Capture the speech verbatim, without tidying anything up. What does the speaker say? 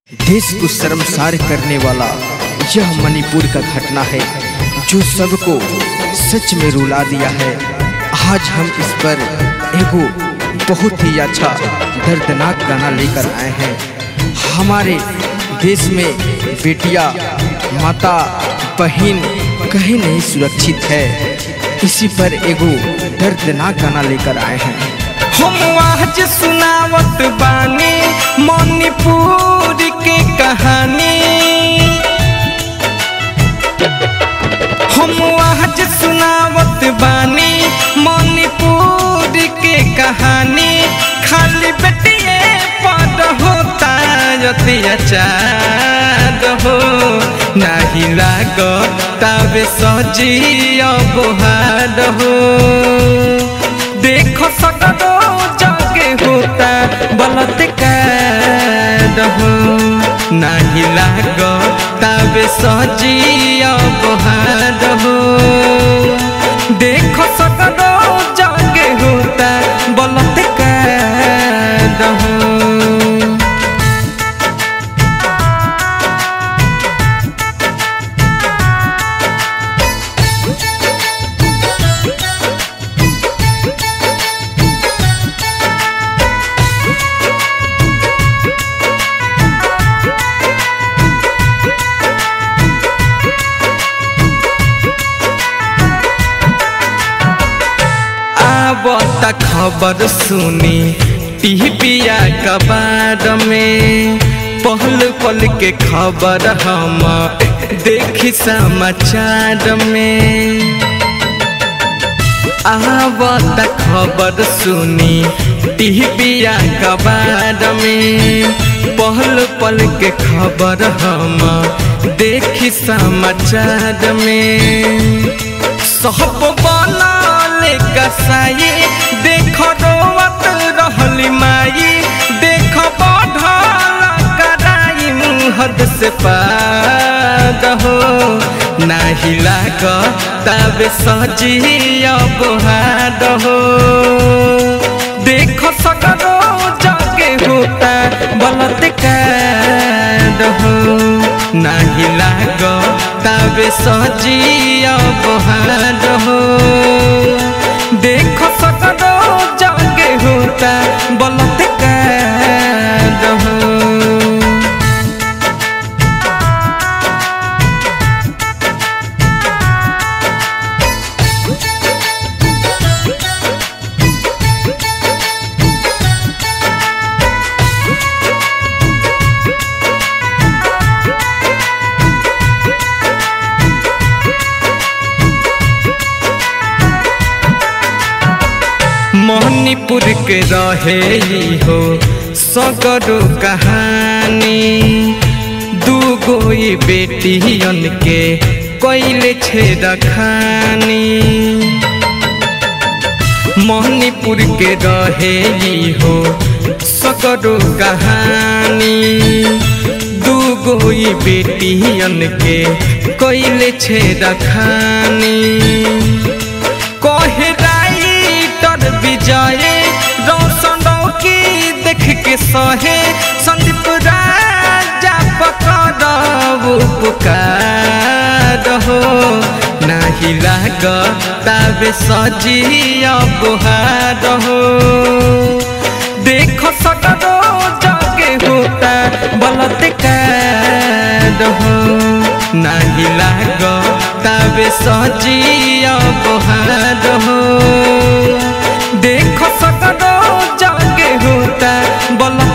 देश को शर्मसार करने वाला यह मणिपुर का घटना है जो सबको सच में रुला दिया है। आज हम इस पर एगो बहुत ही अच्छा दर्दनाक गाना लेकर आए हैं। हमारे देश में बेटियां, माता, बहन कहीं नहीं सुरक्षित है। इसी पर एगो दर्दनाक गाना लेकर आए हैं। हम आज सुनावत बानी मणिपुर के कहानी। हम आज सुनावत बानी मणिपुर के कहानी। खाली बेटिए पर होता अत्याचार हो, नहीं लागो तबे सजी बहार हो। देखो सगरो जगे होता बलात्कार हो, नहीं लागो तबे सजी बहार हो। देखो सगरो जगे होता बलात्कार हो। बता खबर सुनी टीविया कबार में, पहल पल के खबर हम देखी समाचार में। आवता खबर सुनी टीविया कबार में, पहल पल के खबर हम देखी समाचार में। सब बना कसाई देखो रोवत रहली माई, देखो बढ़ल कराई हद से पार हो, नहीं लाग तबे सजी बहार हो। देखो सगरो जगे होता बलात्कार हो, नहीं लाग तबे सजी बहार हो। देखो सगरो जगे होता बलात्कार हो। मणिपुर के रहे हो सगरो कहानी। दूगो बेटियन के कोइले छेड़खानी। मणिपुर के रहे हो सगरो कहानी। दूगो बेटियन के कोइले छेड़खानी। कहे विजय रोशन की देख के सहे, संदीप राजा पकड़ उपकार हो, नहीं लाग तबे सजी बहार हो। देखो सगरो जगे होता बलात्कार हो, नहीं लाग तबे सजी बहार हो। देखो सगरो जगे होता बला